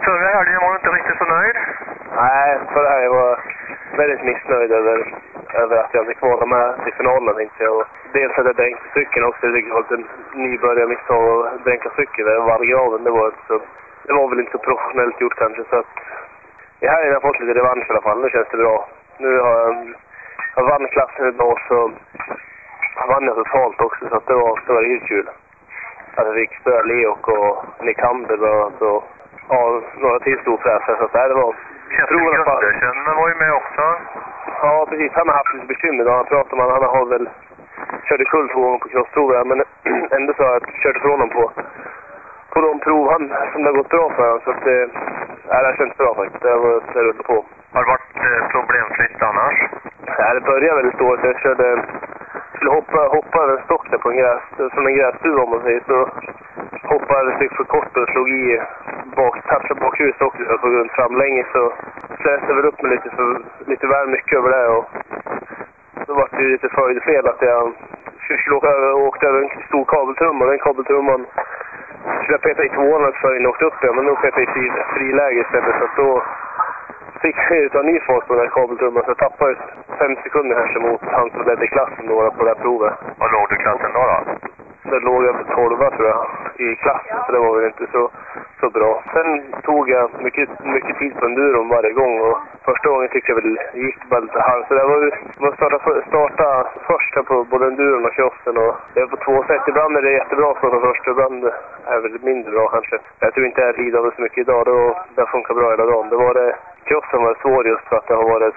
förra helgen var du inte riktigt så nöjd? Nej, förra helgen var jag väldigt missnöjd över att jag inte kvalade med till finalen. Inte. Och dels hade jag dränkt cykeln också. Det var en nybörjarmisstag att dränka cykeln där vallgraven. Det var väl inte så professionellt gjort kanske. Så att i helgen har jag fått lite revansch i alla fall. Nu känns det bra. Nu har jag vann klassen idag, så vann jag totalt också. Så att det var riktigt kul. Att jag fick spöra Leok och Nick Handel och några till storfräsare. Så att det var... Gundersen var ju med också. Ja, precis. Han har haft lite bekymmer då. Han pratar om att han har väl körde kull 2 gånger på crossprover. Men ändå så har jag kört ifrån honom på de prov som det har gått bra för honom. Så att det har känts bra faktiskt. Det var rullat på. Har det varit problemfritt annars? Ja, det började väldigt stort. Jag skulle hoppa över en stock där på från en grässtuva om man säger. Så hoppade jag för kort och slog i touchade bakhjul stocken så jag tog runt framlänges. Så släste jag väl upp mig lite väl mycket över det. Och då var det lite följfel att jag åkte över en stor kabeltrumma. Den kabeltrumman skulle jag peta i 2:an för att jag åkte upp igen. Men då petade jag i friläge istället. Så att då fick jag ta ny fart på den här kabeltrumman. Så jag tappade 5 sekunder här mot han som ledde klassen då på det här provet. Vad låg du klassen då? Där låg jag på 12 tror jag i klassen, så det var väl inte så bra. Sen tog jag mycket tid på enduron varje gång och första gången tyckte jag väl gick bara lite halv. Så det var starta först här på både enduron och crossen och det var på 2 sätt. Ibland är det jättebra att starta först, ibland är det mindre bra kanske. Jag tror inte jag lidade så mycket idag, det funkar bra hela dagen. Crossen var svår just för att det har varit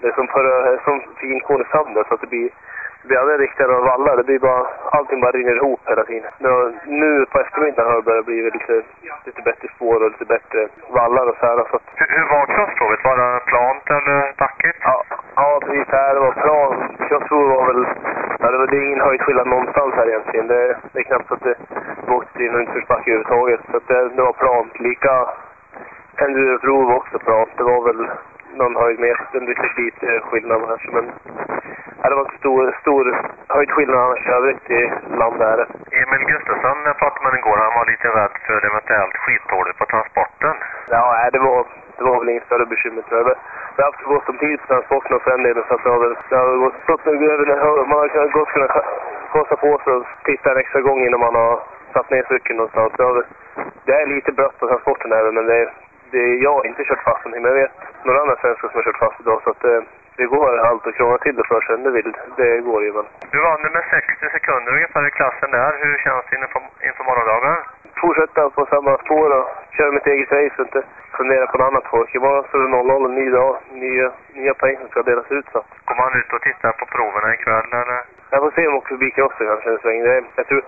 som finkorn i sanden så att det blir aldrig riktigt några vallar. Det blir allting bara rinner ihop hela tiden. Nu på eftermiddagen har det börjat bli lite bättre spår och lite bättre vallar och så här. Så att... Hur var crossprovet? Var det plant eller backigt? Ja, precis här. Det var plan. Crossprovet var väl... Ja, det är ingen höjdskillnad någonstans här egentligen. Det är knappt så att det åkte in och inte försbacka överhuvudtaget. Så att det var plant. Lika enduro-prov också plant. Det var väl någon höjdmeter, en lite skillnad kanske, men det var inte stor höjdskillnad annars övrigt i landet. Emil Gustafsson, jag pratade med den igår, han var lite rädd för eventuellt skitdåligt på transporten. Ja, det var väl ingen större bekymmer tror jag. Det har haft gått om tid på transporten för en del, så att det har gått man har gott kunnat kosta på sig och titta en extra gång innan man har satt ner cykeln någonstans. Det är lite blött på transporten här, men jag har inte kört fast någonting, men jag vet några andra svenskar som har kört fast idag, så att det går allt att kråna till det för sig, det går ju väl. Du vann med 60 sekunder ungefär i klassen där, hur känns det inför morgondagen? Fortsätta på samma spår och köra mitt eget race och inte fundera på något annat folk. Det var så 0-0 en ny dag, nya poäng som ska delas ut så. Kommer han ut och titta på proverna ikväll eller? Jag får se om jag åker förbi crossen kanske en sväng. Jag tror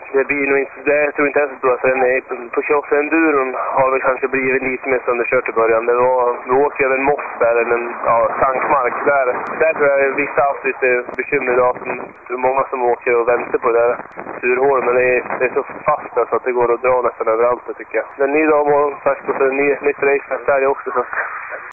inte ens så att på crossen enduron har väl kanske blivit lite mer sönderkört i början. Vi åker över en moss där, eller en tankmark. Där tror jag vissa haft lite bekymmer idag. Det är många som åker och väntar på det där surhålet, men det är så fast där, så att det går att dra nästan överallt tycker jag. Den nya dag var sagt och så nytt race där också så.